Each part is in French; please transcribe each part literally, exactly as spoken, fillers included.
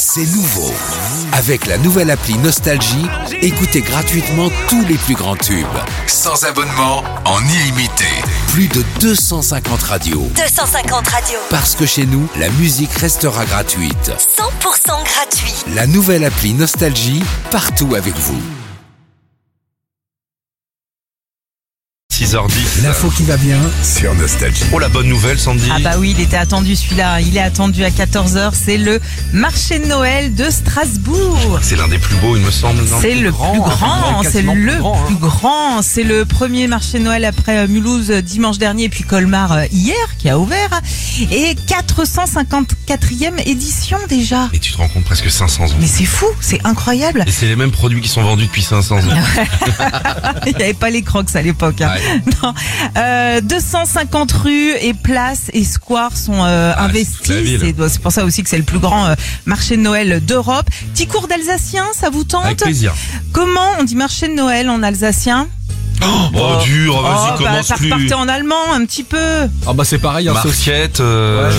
C'est nouveau. Avec la nouvelle appli Nostalgie, écoutez gratuitement tous les plus grands tubes. Sans abonnement, en illimité. Plus de deux cent cinquante radios. deux cent cinquante radios. Parce que chez nous, la musique restera gratuite. cent pour cent gratuit. La nouvelle appli Nostalgie, partout avec vous. six heures dix. L'info qui va bien sur Nostalgie. Oh, la bonne nouvelle, Sandy. Ah bah oui, il était attendu celui-là. Il est attendu à quatorze heures. C'est le marché de Noël de Strasbourg. C'est l'un des plus beaux, il me semble. non C'est le plus grand, c'est le plus grand. C'est le premier marché de Noël après euh, Mulhouse euh, dimanche dernier et puis Colmar euh, hier qui a ouvert. Et quatre cent cinquante-quatrième édition déjà. Et tu te rends compte, presque cinq cents ans. Mais c'est fou, c'est incroyable. Et c'est les mêmes produits qui sont vendus depuis cinq cents ans. Il n'y avait pas les Crocs à l'époque. Hein. Ouais. Non. Euh, deux cent cinquante rues et places et squares sont euh, Ah, investis. c'est C'est, c'est pour ça aussi que c'est le plus grand euh, marché de Noël d'Europe. Petit cours d'alsacien, ça vous tente? Avec plaisir. Comment on dit marché de Noël en alsacien? Oh, oh dur, vas-y, oh, bah, commence ça plus. repartait en allemand un petit peu. Ah bah c'est pareil, hein, Marquette. Euh...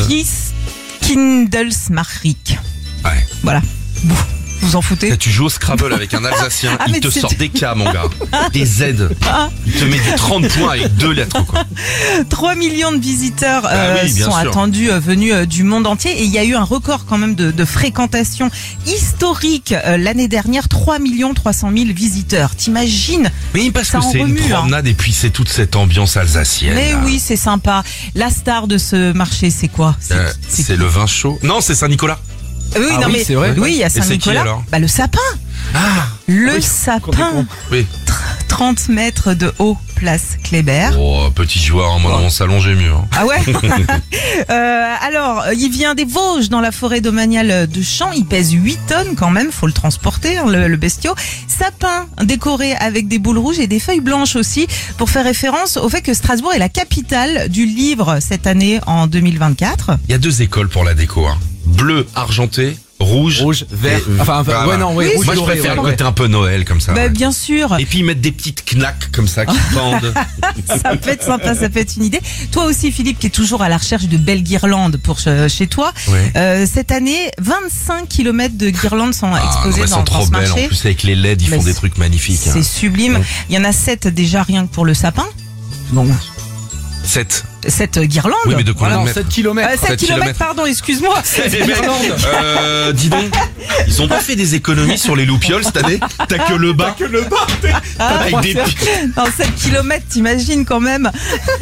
Christkindlesmarkt. Ouais. Voilà. Bon, vous en foutez? Là, tu joues au Scrabble avec un Alsacien, Ah, il mais te c'est- sort des K, mon gars. Des Z. Il te met des trente points avec deux lettres, quoi. trois millions de visiteurs Bah euh, oui, bien sont sûr. attendus euh, venus euh, du monde entier et il y a eu un record quand même de, de fréquentation historique euh, l'année dernière, trois millions trois cent mille visiteurs. T'imagines? Mais parce Ça que en c'est une remue, hein. promenade et puis c'est toute cette ambiance alsacienne. Mais là. oui, c'est sympa. La star de ce marché, c'est quoi? C'est, Euh, c'est c'est qui? le vin chaud. Non, c'est Saint-Nicolas. Oui, Ah non oui, mais c'est vrai. oui, il y a Et c'est qui, Saint-Nicolas. alors Bah le sapin. Ah, Le Oui, sapin. oui. trente mètres de haut, place Kléber. Oh, petit joueur, moi dans mon salon j'ai mieux. Hein. Ah ouais. euh, alors, il vient des Vosges, dans la forêt domaniale de Champs. Il pèse huit tonnes quand même, faut le transporter, hein, le, le bestiau. Sapin décoré avec des boules rouges et des feuilles blanches aussi, pour faire référence au fait que Strasbourg est la capitale du livre cette année en deux mille vingt-quatre. Il y a deux écoles pour la déco. Hein. Bleu, argenté, rouge. Rouge, vert. et- Enfin, enfin, voilà. ouais, non, ouais, Oui, rouge, Moi je doré, préfère le ouais, côté un peu Noël comme ça. Bah, ouais. bien sûr, Et puis ils mettent des petites knack comme ça qui pendent. ça peut être sympa, ça peut être une idée. Toi aussi, Philippe, qui est toujours à la recherche de belles guirlandes pour che- chez toi. Ouais. Euh, cette année, vingt-cinq kilomètres de guirlandes sont Ah, non, exposées elles dans, sont dans trop ce belles. marché. En plus avec les L E D, ils Mais font des c'est- trucs magnifiques. C'est Hein. sublime. Ouais. Il y en a sept déjà rien que pour le sapin. Non. sept. Sept guirlandes. Oui, mais de combien Voilà, de en mètres sept Euh, kilomètres. sept sept kilomètres, kilomètres. pardon, excuse-moi. Eh ben, euh, dis donc, ils ont pas fait des économies sur les loupioles cette année? T'as que le bas. Que le bas. Avec des pi- Non, sept kilomètres, t'imagines quand même.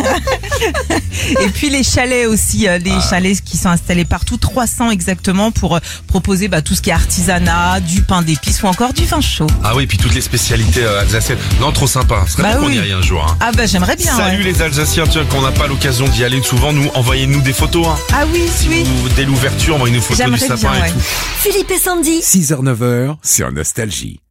Et puis les chalets aussi, euh, les Ah. chalets qui sont installés partout, trois cents exactement, pour euh, proposer bah, tout ce qui est artisanat, du pain d'épices ou encore du vin chaud. Ah oui, puis toutes les spécialités euh, alsaciennes. Non, trop sympa. Ce serait Bah bien qu'on oui. y aille un jour. Hein. Ah bah j'aimerais bien. Salut ouais. les Alsaciens, tiens, qu'on n'a pas l'occasion d'y aller souvent, nous, envoyez-nous des photos. Hein. Ah oui, Si oui. vous, dès l'ouverture, envoyez-nous une photo du J'aimerais sapin bien, et ouais. tout. Philippe et Sandy. six heures neuf heures sur Nostalgie.